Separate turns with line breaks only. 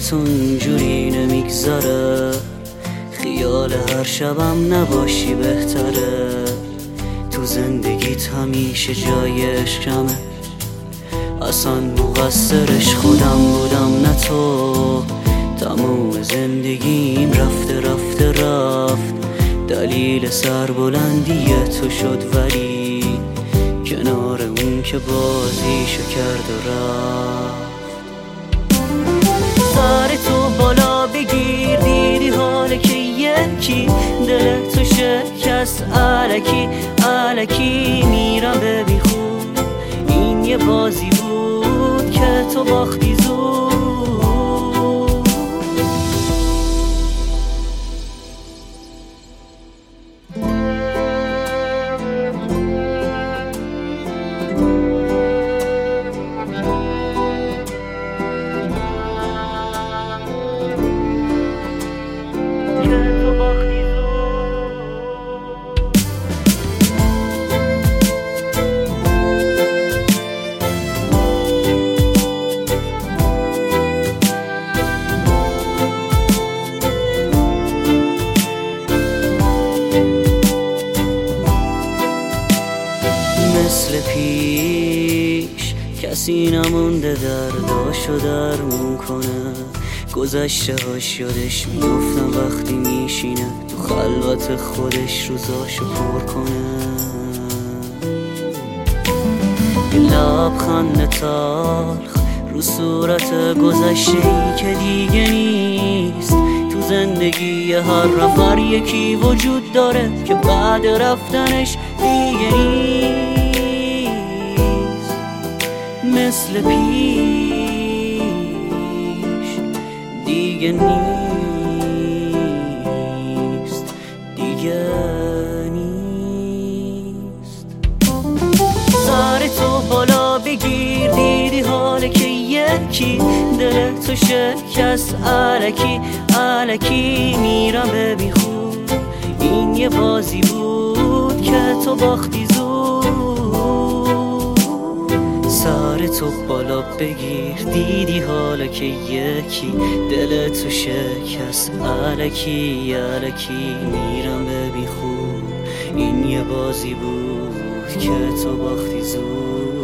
تو اینجوری نمیگذره، خیال هر شبم نباشی بهتره. تو زندگیت همیشه جای عشقمه، اصلا مقصرش خودم بودم نه تو. تموم زندگیم رفته رفت، دلیل سربلندی تو شد، ولی کنار اون که بازیشو کرد و رفت. سر تو بالا بگیر، دیدی حاله که یکی دل تو شکست. علکی میرم به بیخود، این یه بازی بود که تو باختی زود. مثل پیش کسی نمونده درداشو درمون کنه، گذشته هاش یادش میفتم وقتی میشینه تو خلوت خودش روزاشو پر کنه. یه لبخند تلخ رو صورت گذشته ای که دیگه نیست. تو زندگی هر نفر یکی وجود داره که بعد رفتنش دیگه نیست. مثل پیش دیگه نیست، دیگه نیست. سر تو بالا بگیر، دیدی حاله که یکی دل تو شکست. علکی میرم به بیخود، این یه بازی بود که تو باختی زود. سر تو بالا بگیر، دیدی حالا که یکی دل تو شکست. علکی میرم به بیخود، این یه بازی بود که تو باختی زود.